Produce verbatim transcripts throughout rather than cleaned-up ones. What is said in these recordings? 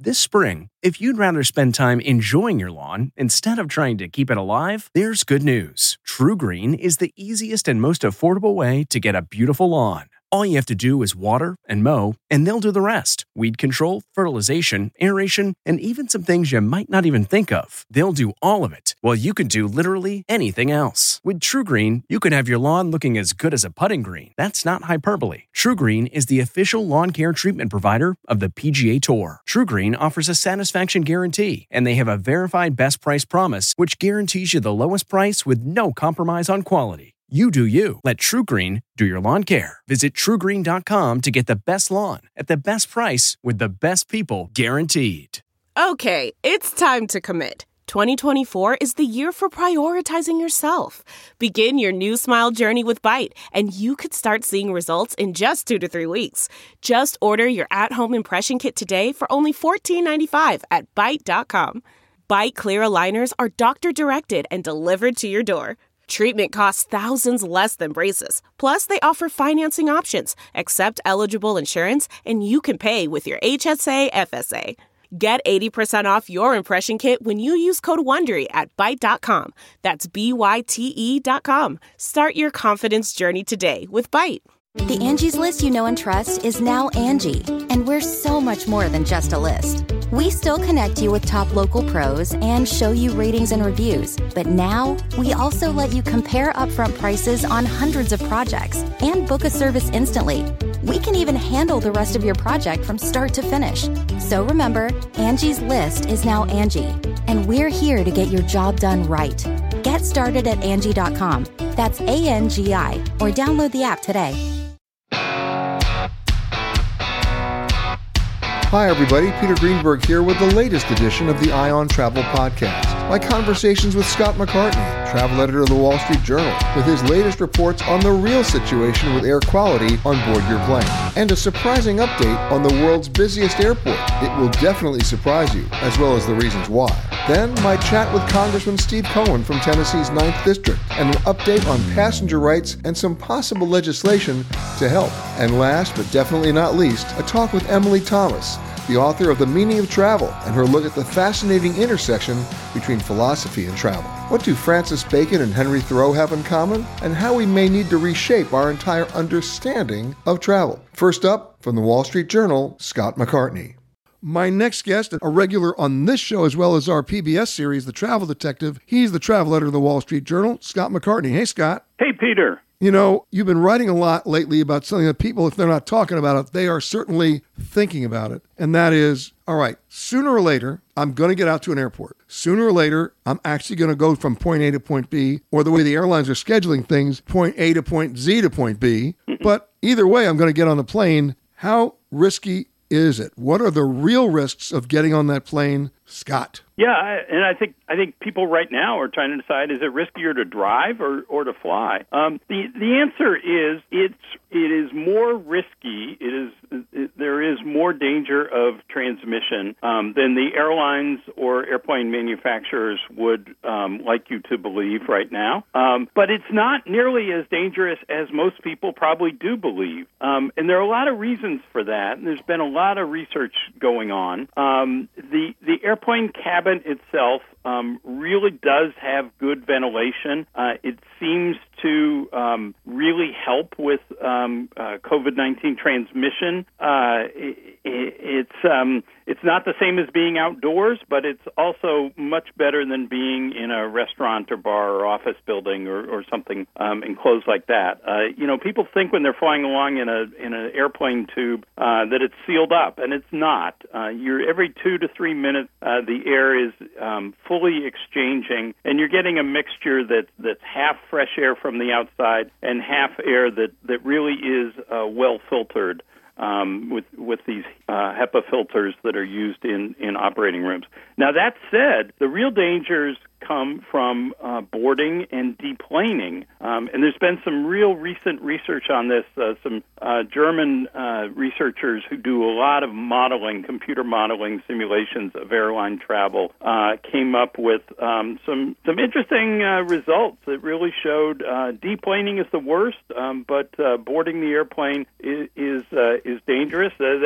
This spring, if you'd rather spend time enjoying your lawn instead of trying to keep it alive, there's good news. TruGreen is the easiest and most affordable way to get a beautiful lawn. All you have to do is water and mow, and they'll do the rest. Weed control, fertilization, aeration, and even some things you might not even think of. They'll do all of it, while you can do literally anything else. With TruGreen, you can have your lawn looking as good as a putting green. That's not hyperbole. TruGreen is the official lawn care treatment provider of the P G A Tour. TruGreen offers a satisfaction guarantee, and they have a verified best price promise, which guarantees you the lowest price with no compromise on quality. You do you. Let TruGreen do your lawn care. Visit True Green dot com to get the best lawn at the best price with the best people guaranteed. Okay, it's time to commit. twenty twenty-four is the year for prioritizing yourself. Begin your new smile journey with Byte, and you could start seeing results in just two to three weeks. Just order your at-home impression kit today for only fourteen ninety-five at Byte dot com. Byte Clear aligners are doctor-directed and delivered to your door. Treatment costs thousands less than braces. Plus, they offer financing options, accept eligible insurance, and you can pay with your H S A F S A. Get eighty percent off your impression kit when you use code WONDERY at Byte dot com. That's B Y T E dot com. Start your confidence journey today with Byte. The Angie's List you know and trust is now Angie, and we're so much more than just a list. We still connect you with top local pros and show you ratings and reviews, but now we also let you compare upfront prices on hundreds of projects and book a service instantly. We can even handle the rest of your project from start to finish. So remember, Angie's List is now Angie, and we're here to get your job done right. Get started at Angie dot com. That's A N G I, or download the app today. Hi, everybody. Peter Greenberg here with the latest edition of the Eye on Travel podcast. My conversations with Scott McCartney, travel editor of the Wall Street Journal, with his latest reports on the real situation with air quality on board your plane. And a surprising update on the world's busiest airport. It will definitely surprise you, as well as the reasons why. Then, my chat with Congressman Steve Cohen from Tennessee's ninth District, and an update on passenger rights and some possible legislation to help. And last, but definitely not least, a talk with Emily Thomas, the author of The Meaning of Travel, and her look at the fascinating intersection between philosophy and travel. What do Francis Bacon and Henry Thoreau have in common, and how we may need to reshape our entire understanding of travel. First up, from the Wall Street Journal, Scott McCartney. My next guest, a regular on this show as well as our P B S series, The Travel Detective, he's the travel editor of the Wall Street Journal, Scott McCartney. Hey, Scott. Hey, Peter. You know, you've been writing a lot lately about something that people, if they're not talking about it, they are certainly thinking about it. And that is, all right, sooner or later, I'm going to get out to an airport. Sooner or later, I'm actually going to go from point A to point B, or the way the airlines are scheduling things, point A to point Z to point B. But either way, I'm going to get on the plane. How risky is it? What are the real risks of getting on that plane, Scott? Yeah, I, and I think I think people right now are trying to decide, is it riskier to drive or, or to fly? Um, the the answer is it's it is more risky. It is it, there is more danger of transmission um, than the airlines or airplane manufacturers would um, like you to believe right now. Um, but it's not nearly as dangerous as most people probably do believe. Um, and there are a lot of reasons for that. And there's been a lot of research going on. Um, the the airplane cabin itself um, really does have good ventilation. Uh, it seems to um, really help with um, uh, COVID nineteen transmission. Uh, it, it's um, it's not the same as being outdoors, but it's also much better than being in a restaurant or bar or office building or, or something um, enclosed like that. Uh, you know, people think when they're flying along in a in an airplane tube uh, that it's sealed up, and it's not. Uh, you're every two to three minutes, uh, the air is um, fully exchanging, and you're getting a mixture that that's half fresh air from the outside and half air that that really is uh, well filtered. Um, with with these uh, HEPA filters that are used in, in operating rooms. Now, that said, the real dangers come from uh, boarding and deplaning. Um, and there's been some real recent research on this. Uh, some uh, German uh, researchers who do a lot of modeling, computer modeling simulations of airline travel, uh, came up with um, some some interesting uh, results that really showed uh, deplaning is the worst, um, but uh, boarding the airplane is is, uh, is dangerous. Uh, they one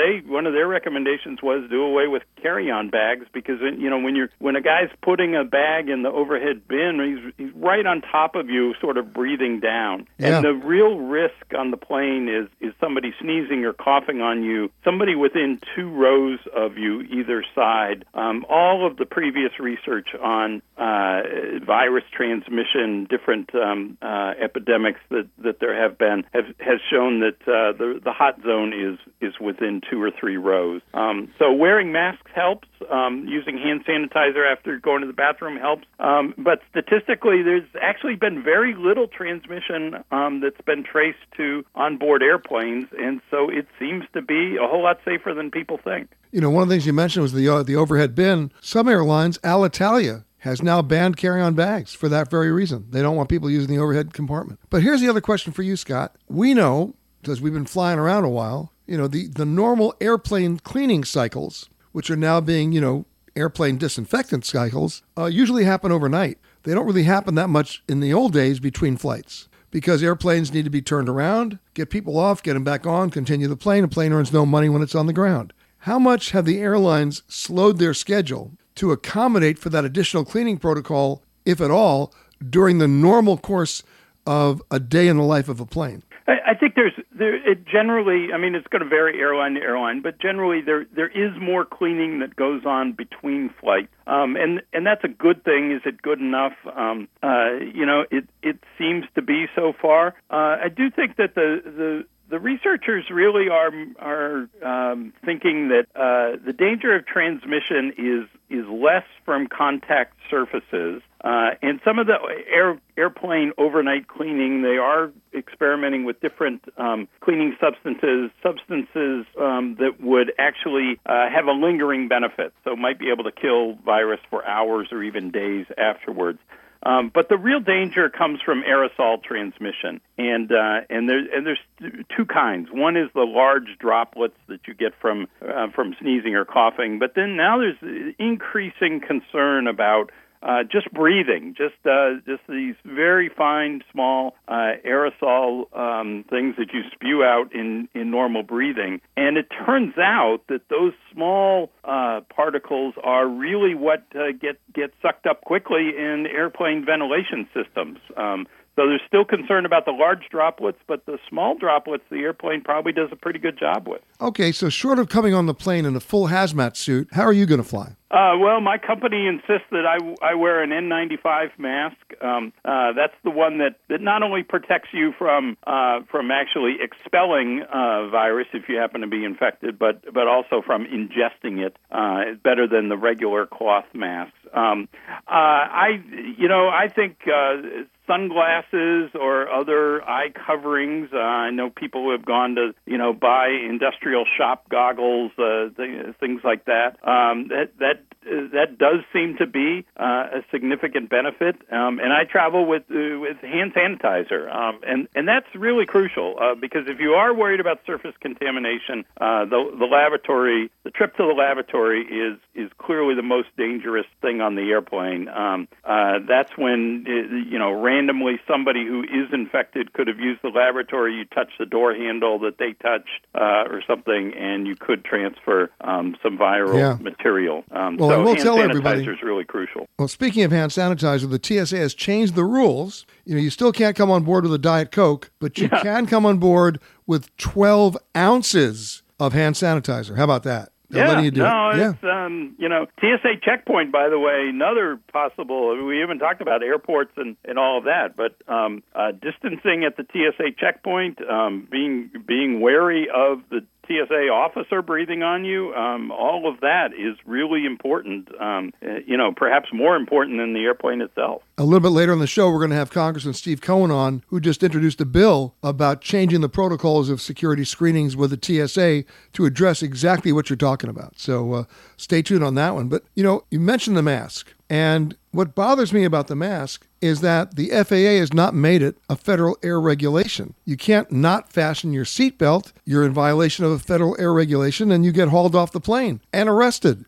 of their recommendations was do away with carry-on bags because, you know, when you're when a guy's putting a bag in the overhead bin, he's, he's right on top of you, sort of breathing down. Yeah. And the real risk on the plane is, is somebody sneezing or coughing on you, somebody within two rows of you either side. Um, all of the previous research on uh, virus transmission, different um, uh, epidemics that, that there have been, have, has shown that uh, the, the hot zone is, is within two or three rows. Um, so wearing masks helps. Um, using hand sanitizer after going to the bathroom helps. Um, but statistically, there's actually been very little transmission um, that's been traced to onboard airplanes, and so it seems to be a whole lot safer than people think. You know, one of the things you mentioned was the uh, the overhead bin. Some airlines, Alitalia, has now banned carry-on bags for that very reason. They don't want people using the overhead compartment. But here's the other question for you, Scott. We know, because we've been flying around a while, you know, the, the normal airplane cleaning cycles, which are now being, you know, airplane disinfectant cycles, uh, usually happen overnight. They don't really happen that much in the old days between flights because airplanes need to be turned around, get people off, get them back on, continue the plane. A plane earns no money when it's on the ground. How much have the airlines slowed their schedule to accommodate for that additional cleaning protocol, if at all, during the normal course of a day in the life of a plane? I think there's there it generally. I mean, it's going to vary airline to airline, but generally there there is more cleaning that goes on between flights, um, and and that's a good thing. Is it good enough? Um, uh, you know, it it seems to be so far. Uh, I do think that the the The researchers really are are um, thinking that uh, the danger of transmission is is less from contact surfaces. Uh, and some of the air, airplane overnight cleaning, they are experimenting with different um, cleaning substances, substances um, that would actually uh, have a lingering benefit, so might be able to kill virus for hours or even days afterwards. Um, but the real danger comes from aerosol transmission, and uh, and there and there's two kinds. One is the large droplets that you get from uh, from sneezing or coughing, but then now there's increasing concern about Uh, just breathing, just uh, just these very fine, small uh, aerosol um, things that you spew out in, in normal breathing. And it turns out that those small uh, particles are really what uh, get, get sucked up quickly in airplane ventilation systems. Um, So there's still concern about the large droplets, but the small droplets, the airplane probably does a pretty good job with. Okay, so short of coming on the plane in a full hazmat suit, how are you going to fly? Uh, well, my company insists that I, I wear an N ninety-five mask. Um, uh, that's the one that, that not only protects you from uh, from actually expelling uh, virus if you happen to be infected, but but also from ingesting it. Uh, it's better than the regular cloth masks. Um, uh, I, you know, I think uh, sunglasses or other eye coverings. Uh, I know people who have gone to, you know, buy industrial shop goggles, uh, th- things like that. Um, that that that does seem to be uh, a significant benefit. Um, and I travel with uh, with hand sanitizer, um, and and that's really crucial uh, because if you are worried about surface contamination, uh, the the lavatory, the trip to the lavatory is is clearly the most dangerous thing on the airplane. Um, uh, that's when you know randomly somebody who is infected could have used the lavatory. You touch the door handle that they touched uh, or something, and you could transfer um, some viral yeah. material. Um, well, so I will hand tell sanitizer everybody. is really crucial. Well, speaking of hand sanitizer, the T S A has changed the rules. You know, you still can't come on board with a Diet Coke, but you Yeah. can come on board with twelve ounces of hand sanitizer. How about that? They're Yeah, letting you do no, it. Yeah. it's, um, you know, T S A checkpoint, by the way, another possible, we haven't talked about airports and, and all of that, but um, uh, distancing at the T S A checkpoint, um, being being wary of the T S A officer breathing on you, um, all of that is really important, um, you know, perhaps more important than the airplane itself. A little bit later in the show, we're going to have Congressman Steve Cohen on, who just introduced a bill about changing the protocols of security screenings with the T S A to address exactly what you're talking about. So uh, stay tuned on that one. But, you know, you mentioned the mask. And what bothers me about the mask is that the F A A has not made it a federal air regulation. You can't not fasten your seatbelt. You're in violation of a federal air regulation, and you get hauled off the plane and arrested.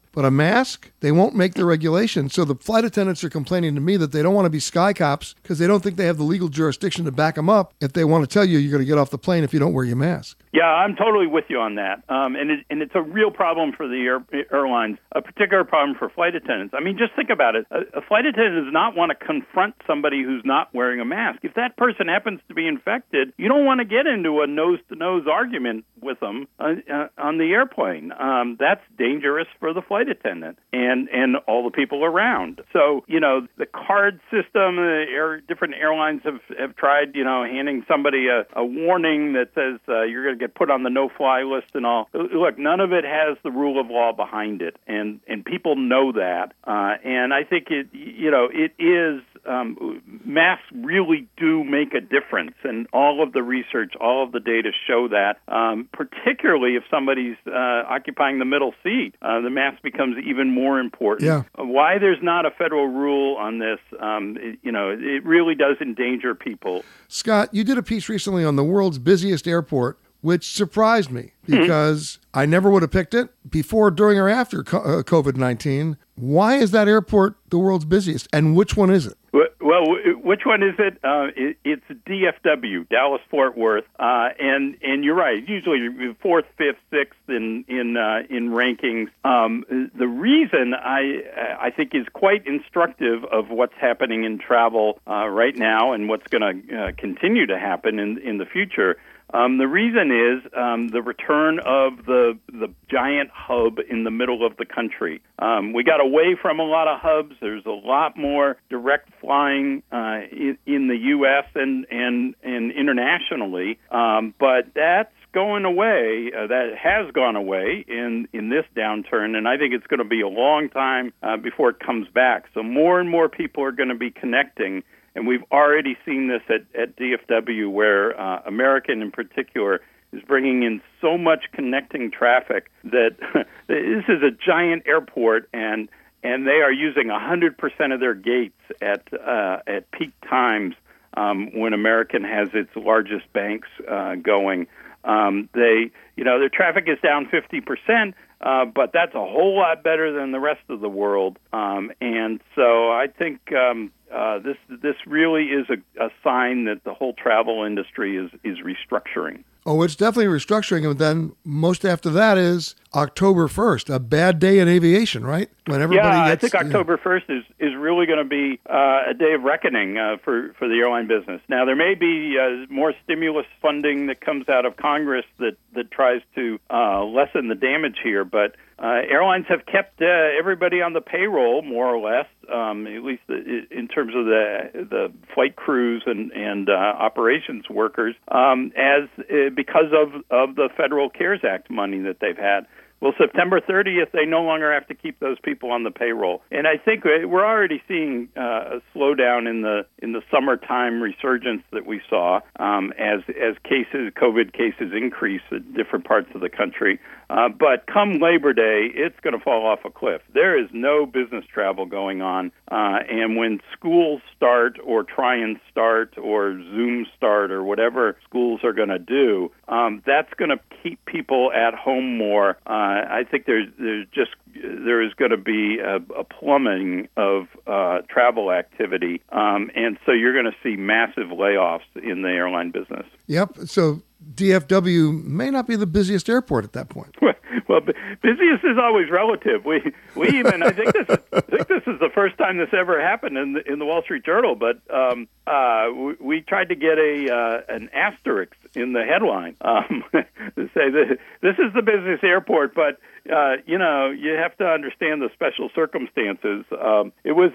But a mask, they won't make the regulation. So the flight attendants are complaining to me that they don't want to be sky cops because they don't think they have the legal jurisdiction to back them up if they want to tell you you're going to get off the plane if you don't wear your mask. Yeah, I'm totally with you on that. Um, and, it, and it's a real problem for the air, airlines, a particular problem for flight attendants. I mean, just think about it. A, a flight attendant does not want to confront somebody who's not wearing a mask. If that person happens to be infected, you don't want to get into a nose-to-nose argument with them uh, uh, on the airplane. Um, that's dangerous for the flight attendant and, and all the people around. So, you know, the card system, the air, different airlines have, have tried, you know, handing somebody a, a warning that says uh, you're going to get put on the no-fly list and all. Look, none of it has the rule of law behind it, and, and people know that. Uh, and I think it, you know, it is, um, masks really do make a difference, and all of the research, all of the data show that, um, particularly if somebody's uh, occupying the middle seat, uh, the mask becomes even more important. Yeah. Why there's not a federal rule on this, um, it, you know, it really does endanger people. Scott, you did a piece recently on the world's busiest airport, which surprised me because mm-hmm. I never would have picked it before, during, or after COVID nineteen. Why is that airport the world's busiest, and which one is it? Well, which one is it? Uh, it it's D F W, Dallas-Fort Worth, uh, and and you're right. Usually fourth, fifth, sixth in in uh, in rankings. Um, the reason I I think is quite instructive of what's happening in travel uh, right now and what's going to uh, continue to happen in in the future. Um, the reason is um, the return of the the giant hub in the middle of the country. Um, we got away from a lot of hubs. There's a lot more direct flying uh, in, in the U S and and and internationally, um, but that's going away. Uh, that has gone away in in this downturn, and I think it's going to be a long time uh, before it comes back. So more and more people are going to be connecting. And we've already seen this at, at D F W, where uh, American in particular is bringing in so much connecting traffic that this is a giant airport, and and they are using one hundred percent of their gates at uh, at peak times um, when American has its largest banks uh, going. Um, they, you know, their traffic is down fifty percent. Uh, but that's a whole lot better than the rest of the world, um, and so I think um, uh, this this really is a, a sign that the whole travel industry is is restructuring. Oh, it's definitely restructuring, and then most after that is October first, a bad day in aviation, right? When everybody yeah, gets, I think October first is, is really going to be uh, a day of reckoning uh, for, for the airline business. Now, there may be uh, more stimulus funding that comes out of Congress that, that tries to uh, lessen the damage here, but uh, airlines have kept uh, everybody on the payroll, more or less, um, at least in terms of the the flight crews and, and uh, operations workers, um, as uh, because of, of the Federal CARES Act money that they've had. Well, September thirtieth, they no longer have to keep those people on the payroll, and I think we're already seeing uh, a slowdown in the in the summertime resurgence that we saw um, as as cases, COVID cases, increase in different parts of the country. Uh, but come Labor Day, it's going to fall off a cliff. There is no business travel going on, uh, and when schools start or try and start or Zoom start or whatever schools are going to do, um, that's going to keep people at home more. Uh, I think there's there's just there is going to be a, a plummeting of uh, travel activity, um, and so you're going to see massive layoffs in the airline business. Yep. So D F W may not be the busiest airport at that point. Well, busiest is always relative. We we even I think this is, I think this is the first time this ever happened in the, in the Wall Street Journal. But um, uh, we, we tried to get a uh, an asterisk in the headline um, to say that this is the busiest airport, but uh, you know you have to understand the special circumstances. Um, it was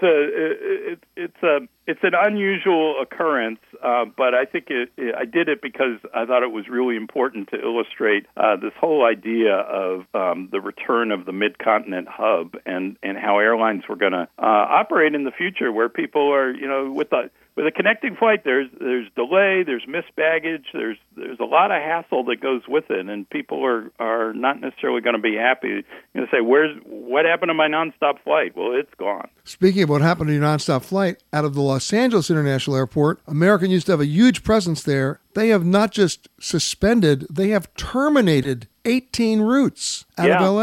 a it, it's a it's an unusual occurrence, uh, but I think it, it, I did it because I thought it was really important to illustrate uh, this whole idea of um, the return of the mid-continent hub and, and how airlines were going to uh, operate in the future, where people are, you know, with the With a connecting flight, there's there's delay, there's missed baggage, there's there's a lot of hassle that goes with it, and people are, are not necessarily going to be happy. You're going to say, "Where's what happened to my nonstop flight?" Well, it's gone. Speaking of what happened to your nonstop flight, out of the Los Angeles International Airport, American used to have a huge presence there. They have not just suspended, they have terminated eighteen routes out yeah. of L A.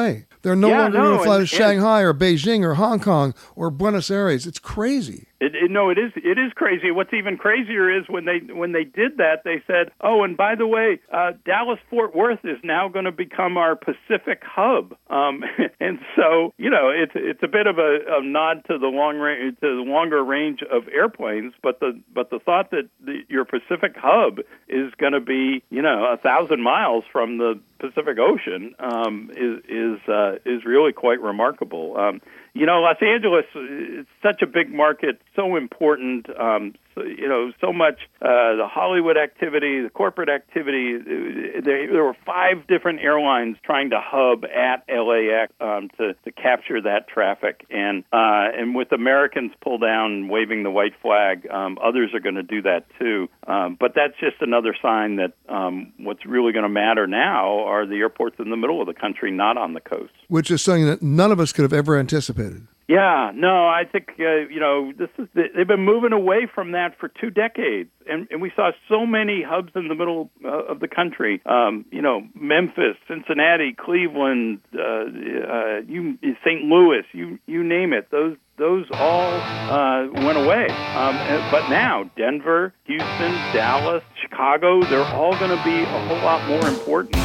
They're no Yeah, longer no, going to fly and- to Shanghai or Beijing or Hong Kong or Buenos Aires. It's crazy. It, it, no, it is. It is crazy. What's even crazier is when they when they did that, they said, "Oh, and by the way, uh, Dallas Fort Worth is now going to become our Pacific hub." Um, and so, you know, it's it's a bit of a, a nod to the long range, to the longer range of airplanes. But the but the thought that the, your Pacific hub is going to be, you know, a thousand miles from the Pacific Ocean um, is is uh, is really quite remarkable. Um, you know, Los Angeles is such a big market, so important. Um, so, you know, so much uh, the Hollywood activity, the corporate activity. There, there were five different airlines trying to hub at L A X um, to to capture that traffic, and uh, and with Americans pull down waving the white flag, um, others are going to do that too. Um, but that's just another sign that um, what's really going to matter now are the airports in the middle of the country, not on the coast. Which is something that none of us could have ever anticipated. Yeah, no, I think uh, you know this is they've been moving away from that for two decades, and, and we saw so many hubs in the middle uh, of the country. Um, you know, Memphis, Cincinnati, Cleveland, uh, uh, you, Saint Louis, you you name it. Those those all uh, went away. Um, but now Denver, Houston, Dallas, Chicago, they're all going to be a whole lot more important.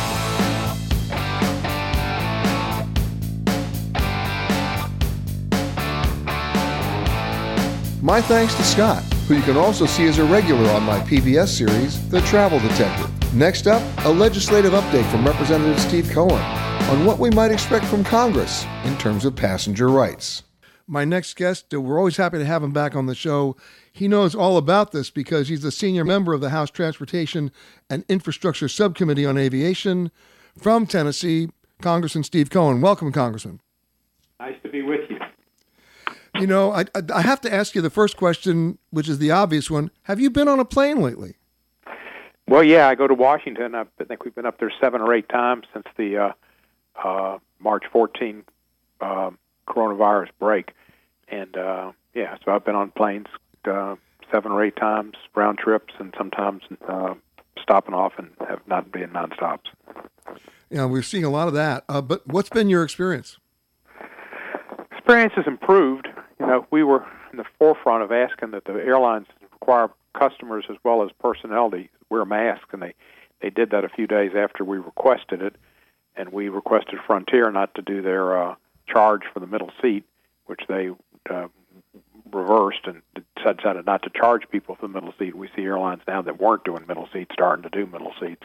My thanks to Scott, who you can also see as a regular on my P B S series, The Travel Detective. Next up, a legislative update from Representative Steve Cohen on what we might expect from Congress in terms of passenger rights. My next guest, we're always happy to have him back on the show. He knows all about this because he's a senior member of the House Transportation and Infrastructure Subcommittee on Aviation. From Tennessee, Congressman Steve Cohen. Welcome, Congressman. Nice to be with you. You know, I, I have to ask you the first question, which is the obvious one. Have you been on a plane lately? Well, yeah, I go to Washington. I think we've been up there seven or eight times since the uh, uh, March fourteenth uh, coronavirus break. And, uh, yeah, so I've been on planes uh, seven or eight times, round trips, and sometimes uh, stopping off and have not been nonstops. Yeah, we're seeing a lot of that. Uh, but what's been your experience? Experience has improved. You know, we were in the forefront of asking that the airlines require customers as well as personnel to wear masks, and they, they did that a few days after we requested it. And we requested Frontier not to do their uh, charge for the middle seat, which they uh, reversed and decided not to charge people for the middle seat. We see airlines now that weren't doing middle seats starting to do middle seats.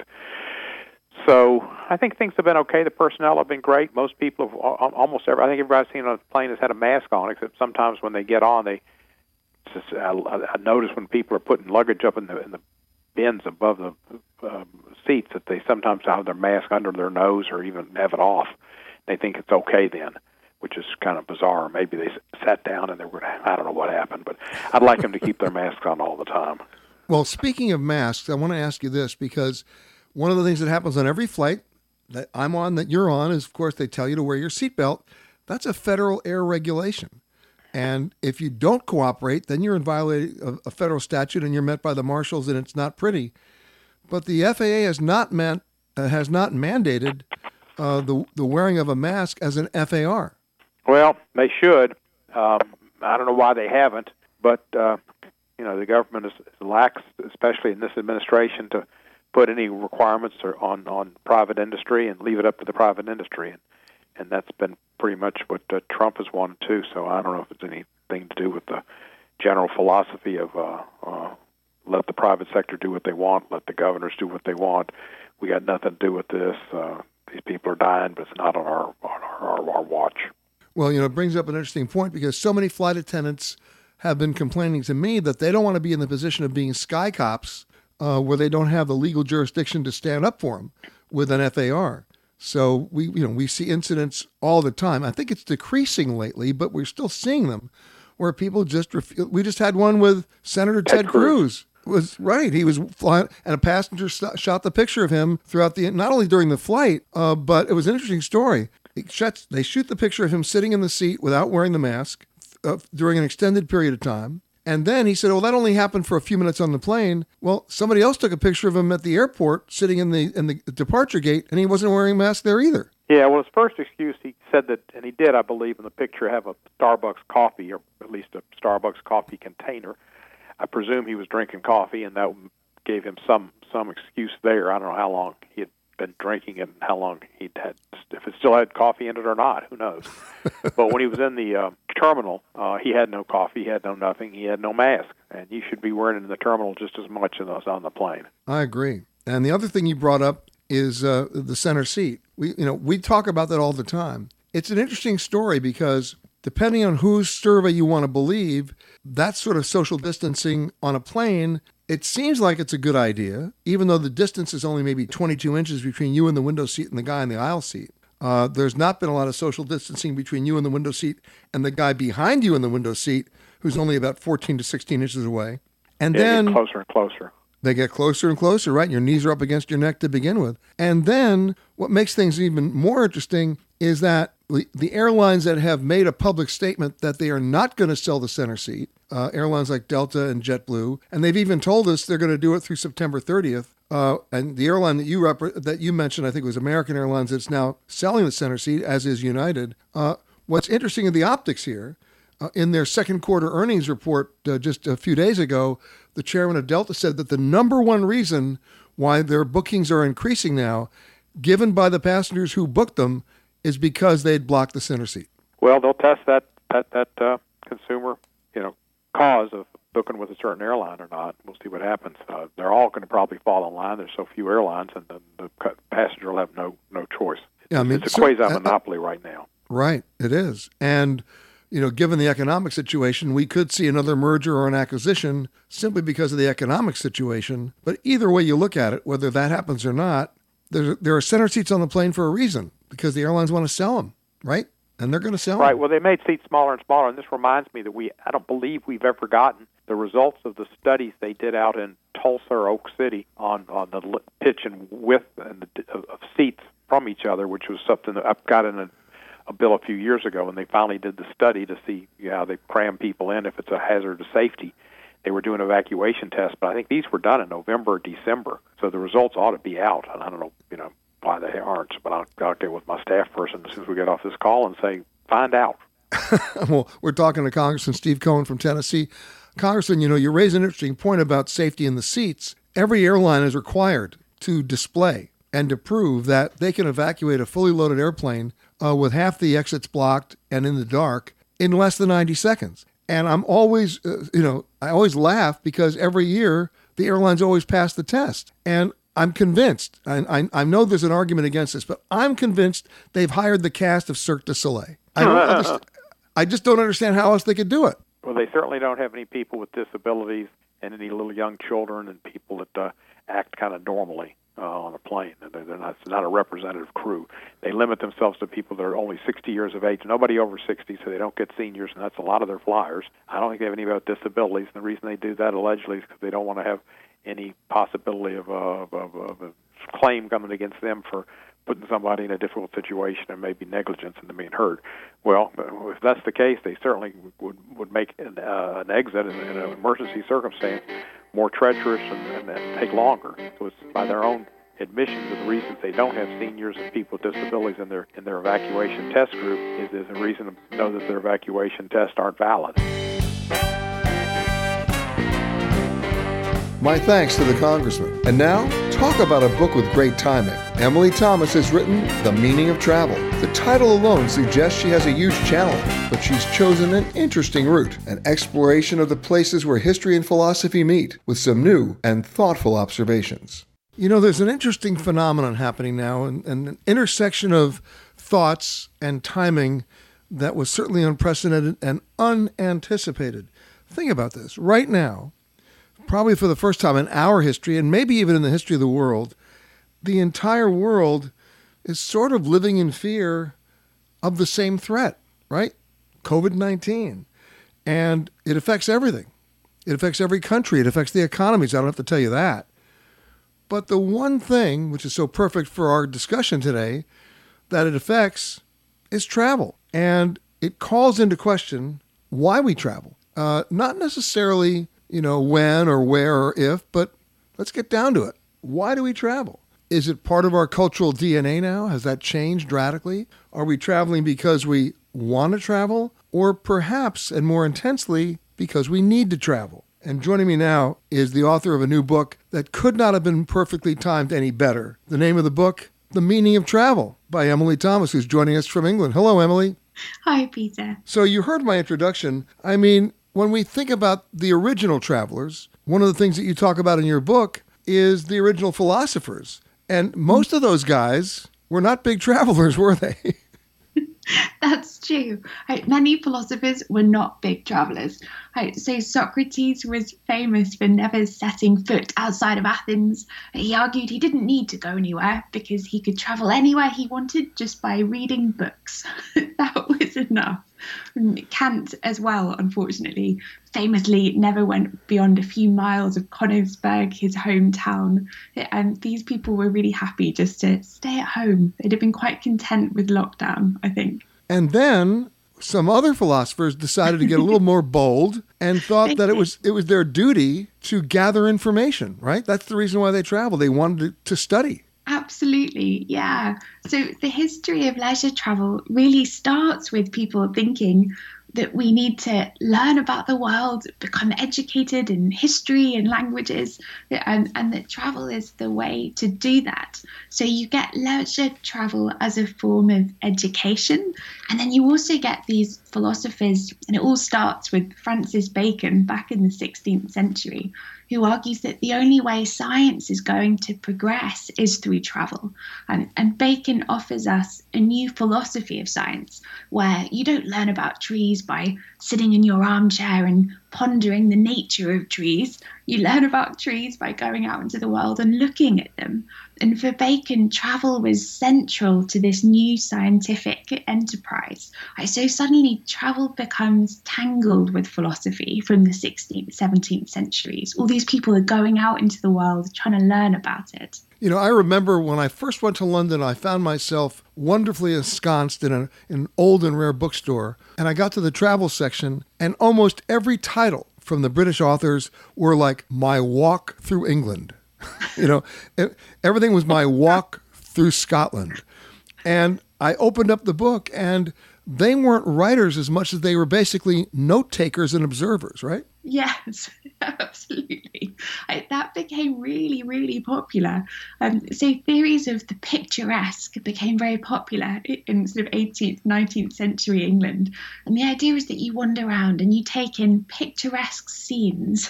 So I think things have been okay. The personnel have been great. Most people have almost every. I think everybody I've seen on the plane has had a mask on, except sometimes when they get on, they. Just, I, I notice when people are putting luggage up in the in the bins above the uh, seats that they sometimes have their mask under their nose or even have it off. They think it's okay then, which is kind of bizarre. Maybe they sat down and they were. I don't know what happened, but I'd like them to keep their masks on all the time. Well, speaking of masks, I want to ask you this because. One of the things that happens on every flight that I'm on, that you're on, is, of course, they tell you to wear your seatbelt. That's a federal air regulation. And if you don't cooperate, then you're in violation of a federal statute and you're met by the marshals, and it's not pretty. But the F A A has not meant, uh, has not mandated uh, the the wearing of a mask as an F A R. Well, they should. Um, I don't know why they haven't, but uh, you know the government is, is lax, especially in this administration, to put any requirements on, on private industry and leave it up to the private industry. And, and that's been pretty much what uh, Trump has wanted too. So I don't know if it's anything to do with the general philosophy of uh, uh, let the private sector do what they want, let the governors do what they want. We got nothing to do with this. Uh, these people are dying, but it's not on our, on our, our, our watch. Well, you know, it brings up an interesting point because so many flight attendants have been complaining to me that they don't want to be in the position of being sky cops Uh, where they don't have the legal jurisdiction to stand up for them with an F A R. So we, you know, we see incidents all the time. I think it's decreasing lately, but we're still seeing them where people just refuse. We just had one with Senator Ted, Ted Cruz. Cruz. Was right. He was flying, and a passenger shot the picture of him throughout the, not only during the flight, uh, but it was an interesting story. It shuts, they shoot the picture of him sitting in the seat without wearing the mask uh, during an extended period of time. And then he said, well, that only happened for a few minutes on the plane. Well, somebody else took a picture of him at the airport sitting in the in the departure gate, and he wasn't wearing a mask there either. Yeah, well, his first excuse, he said that, and he did, I believe, in the picture, have a Starbucks coffee, or at least a Starbucks coffee container. I presume he was drinking coffee, and that gave him some some excuse there. I don't know how long he had been drinking it and how long he'd had, if it still had coffee in it or not, who knows. But when he was in the uh, terminal, uh, he had no coffee, he had no nothing, he had no mask, and you should be wearing it in the terminal just as much as on the plane. I agree. And the other thing you brought up is uh, the center seat. We, you know, we talk about that all the time. It's an interesting story because depending on whose survey you want to believe, that sort of social distancing on a plane, it seems like it's a good idea, even though the distance is only maybe twenty-two inches between you and the window seat and the guy in the aisle seat. Uh, there's not been a lot of social distancing between you and the window seat and the guy behind you in the window seat, who's only about fourteen to sixteen inches away. And yeah, then get closer and closer. They get closer and closer, right? Your knees are up against your neck to begin with. And then what makes things even more interesting is that the airlines that have made a public statement that they are not going to sell the center seat, uh, airlines like Delta and JetBlue, and they've even told us they're going to do it through September thirtieth. Uh, and the airline that you rep- that you mentioned, I think it was American Airlines, that's now selling the center seat, as is United. Uh, what's interesting in the optics here, uh, in their second quarter earnings report uh, just a few days ago, the chairman of Delta said that the number one reason why their bookings are increasing now, given by the passengers who booked them, is because they'd blocked the center seat. Well, they'll test that that that uh, consumer, you know, cause of booking with a certain airline or not. We'll see what happens. Uh, they're all going to probably fall in line. There's so few airlines, and the, the passenger will have no no choice. Yeah, I mean, it's a so, quasi-monopoly uh, right now. Right, it is. And, you know, given the economic situation, we could see another merger or an acquisition simply because of the economic situation. But either way you look at it, whether that happens or not, there, there are center seats on the plane for a reason, because the airlines want to sell them, right? And they're going to sell them. Right. Well, they made seats smaller and smaller, and this reminds me that we, I don't believe we've ever gotten the results of the studies they did out in Tulsa or Oak City on, on the pitch and width and the, of, of seats from each other, which was something that I've got in a, a bill a few years ago, and they finally did the study to see you know, how they cram people in if it's a hazard to safety. They were doing evacuation tests, but I think these were done in November or December, so the results ought to be out, and I don't know, you know, why they aren't, but I'll, I'll get with my staff person as soon as we get off this call and say, find out. Well, we're talking to Congressman Steve Cohen from Tennessee. Congressman, you know, you raise an interesting point about safety in the seats. Every airline is required to display and to prove that they can evacuate a fully loaded airplane uh, with half the exits blocked and in the dark in less than ninety seconds. And I'm always, uh, you know, I always laugh because every year the airlines always pass the test. And I'm convinced, I, I, I know there's an argument against this, but I'm convinced they've hired the cast of Cirque du Soleil. I don't understand, I just don't understand how else they could do it. Well, they certainly don't have any people with disabilities and any little young children and people that uh, act kind of normally uh, on a plane. They're, they're not, it's not a representative crew. They limit themselves to people that are only sixty years of age. Nobody over sixty, so they don't get seniors, and that's a lot of their flyers. I don't think they have any about disabilities, and the reason they do that allegedly is because they don't want to have any possibility of, uh, of, of, of a claim coming against them for putting somebody in a difficult situation and maybe negligence and them being hurt. Well, if that's the case, they certainly would would make an, uh, an exit in, in an emergency circumstance more treacherous and, and, and take longer. So it's by their own admissions of the reasons they don't have seniors and people with disabilities in their in their evacuation test group is there's a reason to know that their evacuation tests aren't valid. My thanks to the Congressman. And now, talk about a book with great timing. Emily Thomas has written The Meaning of Travel. The title alone suggests she has a huge challenge, but she's chosen an interesting route, an exploration of the places where history and philosophy meet, with some new and thoughtful observations. You know, there's an interesting phenomenon happening now, and, and an intersection of thoughts and timing that was certainly unprecedented and unanticipated. Think about this. Right now, probably for the first time in our history, and maybe even in the history of the world, the entire world is sort of living in fear of the same threat, right? covid nineteen. And it affects everything. It affects every country. It affects the economies. I don't have to tell you that. But the one thing, which is so perfect for our discussion today, that it affects is travel. And it calls into question why we travel. Uh, not necessarily you know, when or where or if, but let's get down to it. Why do we travel? Is it part of our cultural D N A now? Has that changed radically? Are we traveling because we want to travel, or perhaps, and more intensely, because we need to travel? And joining me now is the author of a new book that could not have been perfectly timed any better. The name of the book, The Meaning of Travel, by Emily Thomas, who's joining us from England. Hello, Emily. Hi, Peter. So you heard my introduction. I mean, when we think about the original travelers, one of the things that you talk about in your book is the original philosophers. And most of those guys were not big travelers, were they? That's true. Right, many philosophers were not big travellers. Right, so Socrates was famous for never setting foot outside of Athens. He argued he didn't need to go anywhere because he could travel anywhere he wanted just by reading books. That was enough. Kant as well, unfortunately, famously never went beyond a few miles of Königsberg, his hometown. And these people were really happy just to stay at home. They'd have been quite content with lockdown, I think. And then some other philosophers decided to get a little more bold and thought that it was it was their duty to gather information, right? That's the reason why they traveled. They wanted to, to study. Absolutely, yeah. So the history of leisure travel really starts with people thinking that we need to learn about the world, become educated in history and languages, and, and that travel is the way to do that. So you get leisure travel as a form of education, and then you also get these philosophers, and it all starts with Francis Bacon back in the sixteenth century, who argues that the only way science is going to progress is through travel. And, and Bacon offers us a new philosophy of science, where you don't learn about trees by sitting in your armchair and pondering the nature of trees. You learn about trees by going out into the world and looking at them. And for Bacon, travel was central to this new scientific enterprise. So suddenly travel becomes tangled with philosophy from the sixteenth, seventeenth centuries. All these people are going out into the world trying to learn about it. You know, I remember when I first went to London, I found myself wonderfully ensconced in, a, in an old and rare bookstore. And I got to the travel section, and almost every title from the British authors were like My Walk Through England. You know, it, everything was My Walk Through Scotland. And I opened up the book, and they weren't writers as much as they were basically note takers and observers, right? Yes, absolutely. I, that became really, really popular. Um, so theories of the picturesque became very popular in sort of eighteenth, nineteenth century England. And the idea is that you wander around and you take in picturesque scenes.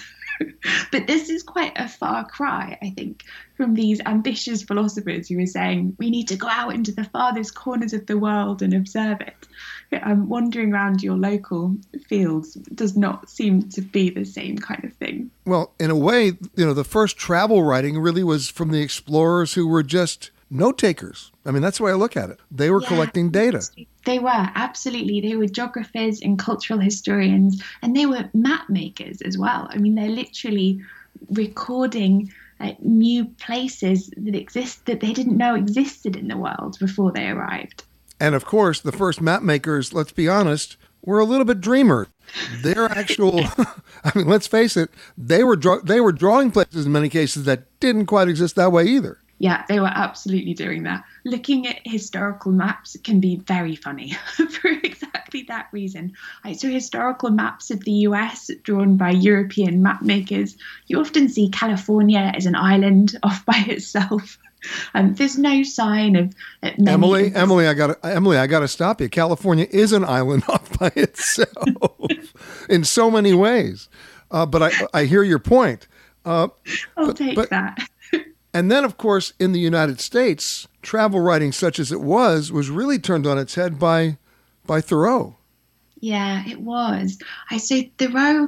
But this is quite a far cry, I think, from these ambitious philosophers who are saying we need to go out into the farthest corners of the world and observe it. Um, wandering around your local fields does not seem to be the same kind of thing. Well, in a way, you know, the first travel writing really was from the explorers who were just note takers. I mean, that's the way I look at it. They were yeah, collecting data. They were, absolutely. They were geographers and cultural historians, and they were map makers as well. I mean, they're literally recording uh, new places that exist that they didn't know existed in the world before they arrived. And of course, the first map makers, let's be honest, were a little bit dreamer. Their actual, I mean, let's face it, they were draw- they were drawing places in many cases that didn't quite exist that way either. Yeah, they were absolutely doing that. Looking at historical maps can be very funny for exactly that reason. Right, so historical maps of the U S drawn by European map makers, you often see California as an island off by itself. Um, there's no sign of uh, Emily. Of Emily, I got Emily. I got to stop you. California is an island off by itself in so many ways. Uh, but I, I hear your point. Uh, I'll but, take but, that. And then, of course, in the United States, travel writing such as it was was really turned on its head by by Thoreau. Yeah, it was. I say Thoreau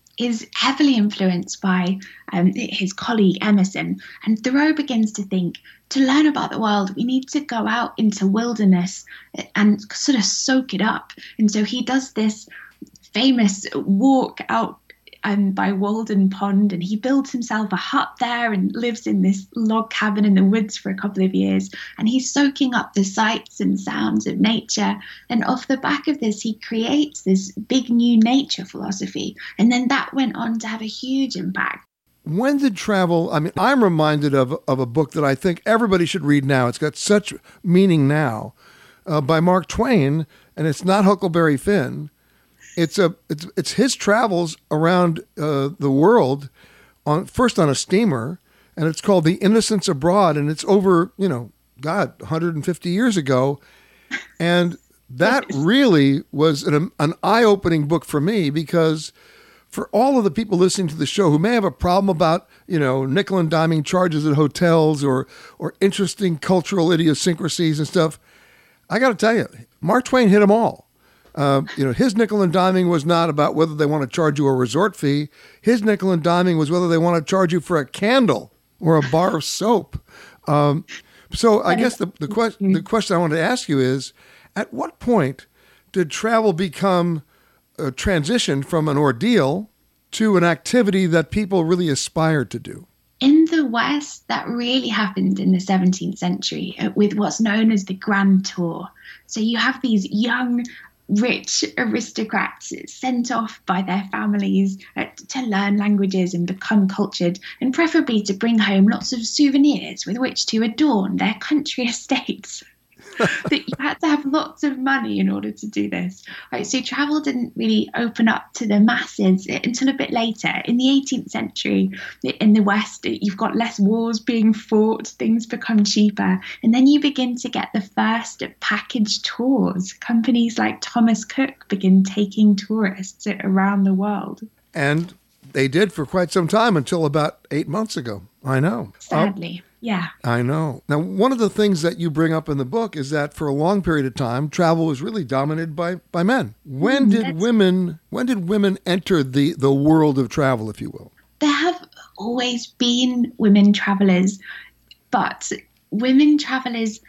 is heavily influenced by um, his colleague Emerson. And Thoreau begins to think, to learn about the world, we need to go out into wilderness and sort of soak it up. And so he does this famous walk out um, by Walden Pond, and he builds himself a hut there and lives in this log cabin in the woods for a couple of years. And he's soaking up the sights and sounds of nature. And off the back of this, he creates this big new nature philosophy. And then that went on to have a huge impact. when did travel, I mean, I'm reminded of, of a book that I think everybody should read now. It's got such meaning now, uh, by Mark Twain, and it's not Huckleberry Finn. It's a it's it's his travels around uh, the world, on first on a steamer, and it's called The Innocents Abroad, and it's over, you know, God, one hundred fifty years ago, and that really was an, an eye-opening book for me, because for all of the people listening to the show who may have a problem about, you know, nickel and diming charges at hotels or or interesting cultural idiosyncrasies and stuff, I got to tell you, Mark Twain hit them all. Uh, you know, his nickel and diming was not about whether they want to charge you a resort fee. His nickel and diming was whether they want to charge you for a candle or a bar of soap. Um, so I guess the the, que- the question I wanted to ask you is, at what point did travel become a transition from an ordeal to an activity that people really aspired to do? In the West, that really happened in the seventeenth century with what's known as the Grand Tour. So you have these young, rich aristocrats sent off by their families to learn languages and become cultured, and preferably to bring home lots of souvenirs with which to adorn their country estates. That you had to have lots of money in order to do this. Right, so travel didn't really open up to the masses until a bit later. In the eighteenth century, in the West, you've got less wars being fought, things become cheaper, and then you begin to get the first package tours. Companies like Thomas Cook begin taking tourists around the world. And they did for quite some time, until about eight months ago. I know. Sadly. Oh. Yeah. I know. Now, one of the things that you bring up in the book is that for a long period of time, travel was really dominated by, by men. When Mm, did that's- women when did women enter the, the world of travel, if you will? There have always been women travelers, but women travelers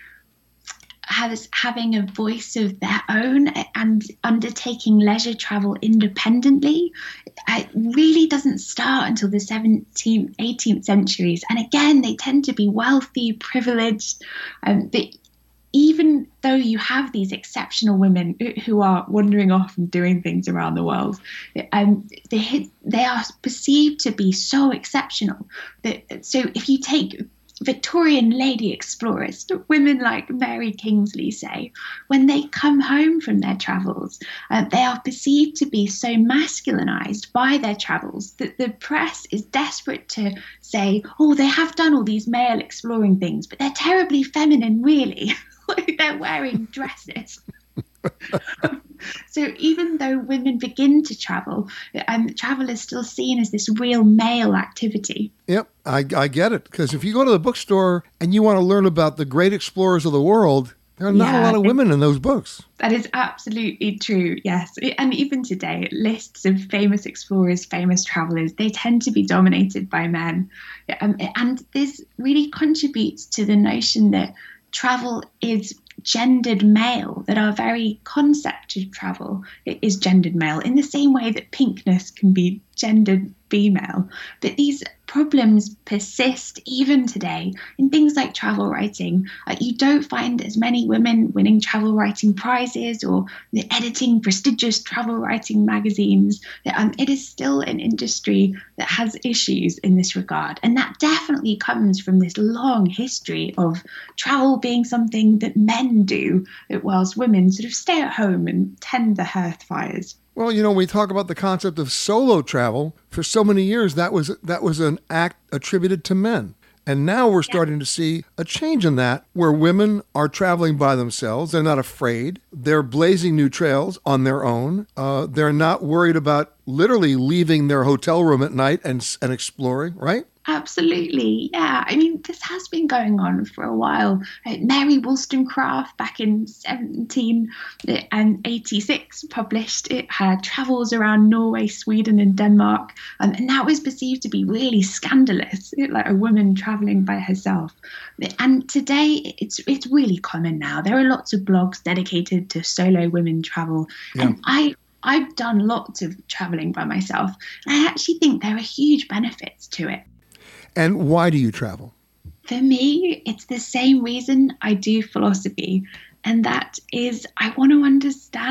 has having a voice of their own and undertaking leisure travel independently, it really doesn't start until the seventeenth, eighteenth centuries. And again, they tend to be wealthy, privileged. Um, but even though you have these exceptional women who are wandering off and doing things around the world, um, they, they are perceived to be so exceptional. That, so if you take Victorian lady explorers, women like Mary Kingsley, say, when they come home from their travels, uh, they are perceived to be so masculinized by their travels that the press is desperate to say, oh, they have done all these male exploring things, but they're terribly feminine, really. Like they're wearing dresses. So even though women begin to travel, um, travel is still seen as this real male activity. Yep, I, I get it. Because if you go to the bookstore and you want to learn about the great explorers of the world, there are not Yeah, a lot of women in those books. That is absolutely true, yes. And even today, lists of famous explorers, famous travelers, they tend to be dominated by men. Um, and this really contributes to the notion that travel is gendered male, that our very concept of travel is gendered male, in the same way that pinkness can be gendered female. But these problems persist even today in things like travel writing. Uh, you don't find as many women winning travel writing prizes or editing prestigious travel writing magazines. Um, it is still an industry that has issues in this regard. And that definitely comes from this long history of travel being something that men do, whilst women sort of stay at home and tend the hearth fires. Well, you know, we talk about the concept of solo travel. For so many years, that was that was an act attributed to men. And now we're starting to see a change in that, where women are traveling by themselves. They're not afraid. They're blazing new trails on their own. Uh, they're not worried about literally leaving their hotel room at night and and exploring, right? Absolutely, yeah. I mean, this has been going on for a while. Uh, Mary Wollstonecraft, back in seventeen eighty-six, published it, her travels around Norway, Sweden, and Denmark, um, and that was perceived to be really scandalous, like a woman traveling by herself. And today, it's it's really common now. There are lots of blogs dedicated to solo women travel, Yeah. and I. I've done lots of traveling by myself, and I actually think there are huge benefits to it. And why do you travel? For me, it's the same reason I do philosophy, and that is I want to understand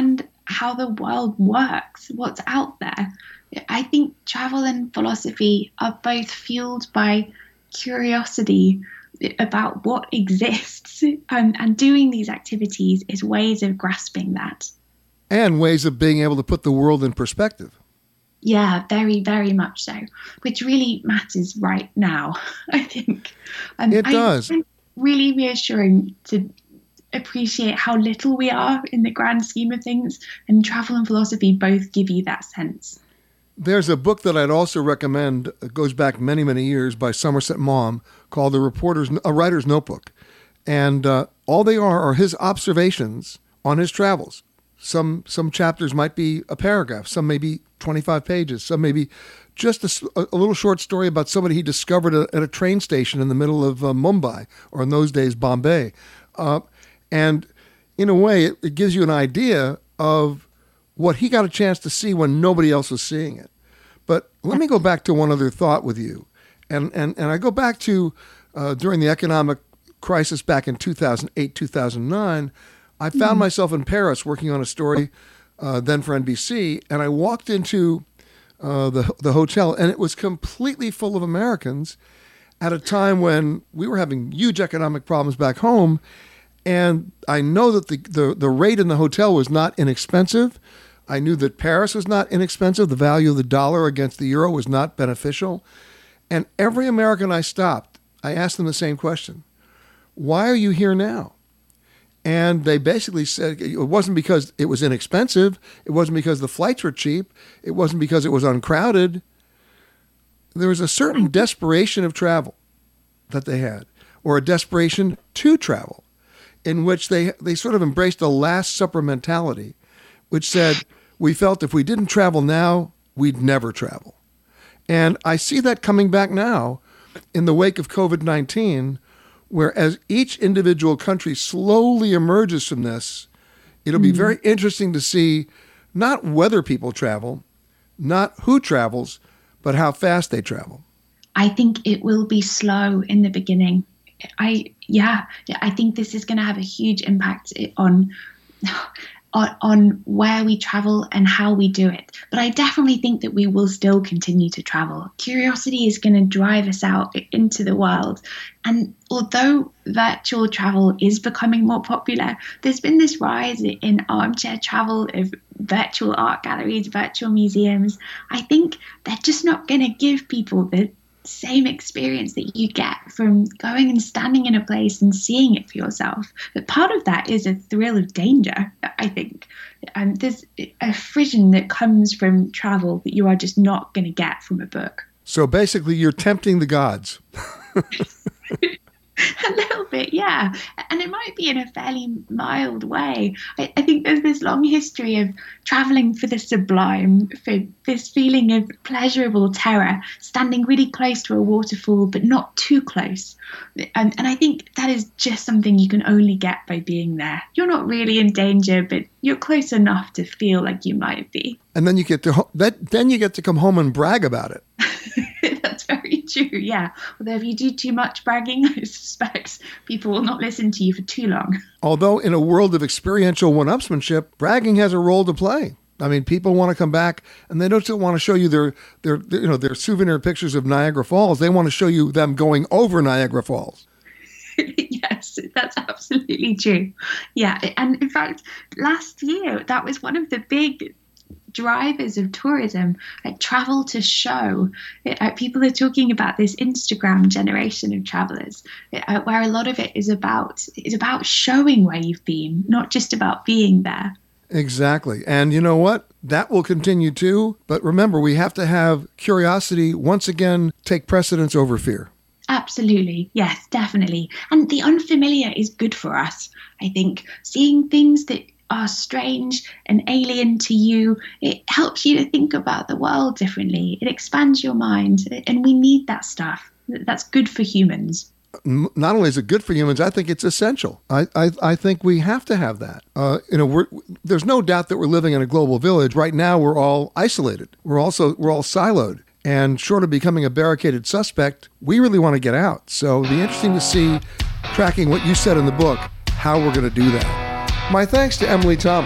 how the world works, what's out there. I think travel and philosophy are both fueled by curiosity about what exists, um, and doing these activities is ways of grasping that. And ways of being able to put the world in perspective. Yeah, very, very much so, which really matters right now, I think. Um, it does. It's really reassuring to appreciate how little we are in the grand scheme of things, and travel and philosophy both give you that sense. There's a book that I'd also recommend, it goes back many, many years, by Somerset Maugham, called The Reporter's, A Writer's Notebook. And uh, all they are are his observations on his travels. Some some chapters might be a paragraph, some may be twenty-five pages, some may be just a, a little short story about somebody he discovered a, at a train station in the middle of uh, Mumbai, or in those days, Bombay. Uh, and in a way, it, it gives you an idea of what he got a chance to see when nobody else was seeing it. But let me go back to one other thought with you. And and, and I go back to uh, during the economic crisis back in two thousand eight, two thousand nine, I found mm-hmm. myself in Paris working on a story uh, then for N B C, and I walked into uh, the the hotel, and it was completely full of Americans at a time when we were having huge economic problems back home. And I know that the, the, the rate in the hotel was not inexpensive. I knew that Paris was not inexpensive. The value of the dollar against the euro was not beneficial. And every American I stopped, I asked them the same question. Why are you here now? And they basically said it wasn't because it was inexpensive. It wasn't because the flights were cheap. It wasn't because it was uncrowded. There was a certain desperation of travel that they had, or a desperation to travel, in which they, they sort of embraced a Last Supper mentality, which said, we felt if we didn't travel now, we'd never travel. And I see that coming back now in the wake of covid nineteen, where as each individual country slowly emerges from this, it'll be very interesting to see not whether people travel, not who travels, but how fast they travel. I think it will be slow in the beginning. I yeah, I think this is going to have a huge impact on, on on where we travel and how we do it. But I definitely think that we will still continue to travel. Curiosity is going to drive us out into the world. And although virtual travel is becoming more popular, there's been this rise in armchair travel, of virtual art galleries, virtual museums. I think they're just not going to give people the same experience that you get from going and standing in a place and seeing it for yourself. But part of that is a thrill of danger, I think. And um, there's a frisson that comes from travel that you are just not going to get from a book. So basically you're tempting the gods. A little bit, yeah. And it might be in a fairly mild way. I, I think there's this long history of traveling for the sublime, for this feeling of pleasurable terror, standing really close to a waterfall, but not too close. And, and I think that is just something you can only get by being there. You're not really in danger, but you're close enough to feel like you might be. And then you get to ho- that. Then you get to come home and brag about it. That's very true, yeah. Although if you do too much bragging, I suspect people will not listen to you for too long. Although in a world of experiential one-upsmanship, bragging has a role to play. I mean, people want to come back, and they don't just want to show you their, their, their, you know, their souvenir pictures of Niagara Falls. They want to show you them going over Niagara Falls. Yes, that's absolutely true. Yeah, and in fact, last year, that was one of the big drivers of tourism, like travel to show. Uh, people are talking about this Instagram generation of travelers, uh, where a lot of it is about is about showing where you've been, not just about being there. Exactly. And you know what? That will continue too. But remember, we have to have curiosity once again take precedence over fear. Absolutely. Yes, definitely. And the unfamiliar is good for us, I think. Seeing things that are strange and alien to you, it helps you to think about the world differently. It expands your mind, and we need that stuff. That's good for humans. Not only is it good for humans, I think it's essential. I I, I think we have to have that. Uh, you know, we're, there's no doubt that we're living in a global village. Right now, we're all isolated. We're also we're all siloed. And short of becoming a barricaded suspect, we really want to get out. So it'll be interesting to see, tracking what you said in the book, how we're going to do that. My thanks to Emily Thomas.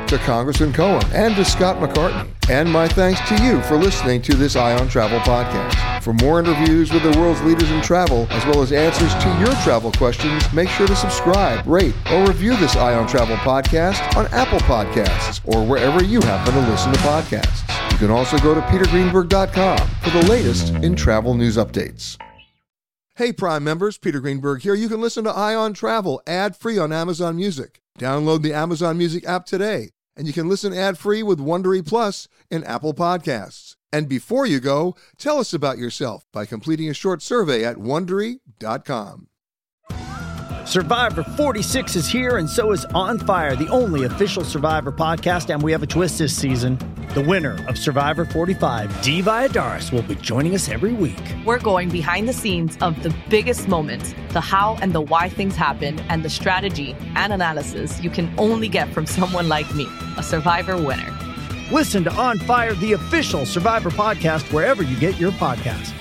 to Congressman Cohen and to Scott McCartney. And my thanks to you for listening to this Eye on Travel podcast. For more interviews with the world's leaders in travel, as well as answers to your travel questions, make sure to subscribe, rate, or review this Eye on Travel podcast on Apple Podcasts or wherever you happen to listen to podcasts. You can also go to peter greenberg dot com for the latest in travel news updates. Hey Prime members, Peter Greenberg here. You can listen to Eye on Travel ad-free on Amazon Music. Download the Amazon Music app today, and you can listen ad-free with Wondery Plus in Apple Podcasts. And before you go, tell us about yourself by completing a short survey at wondery dot com. Survivor forty-six is here, and so is On Fire, the only official Survivor podcast, and we have a twist this season. The winner of Survivor forty-five, Dee Valladares, will be joining us every week. We're going behind the scenes of the biggest moments, the how and the why things happen, and the strategy and analysis you can only get from someone like me, a Survivor winner. Listen to On Fire, the official Survivor podcast, wherever you get your podcast.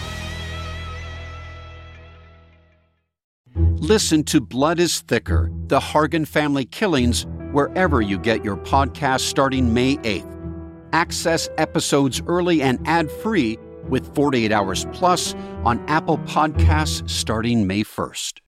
Listen to Blood is Thicker, The Hargan Family Killings, wherever you get your podcast starting May eighth. Access episodes early and ad-free with forty-eight Hours Plus on Apple Podcasts starting May first.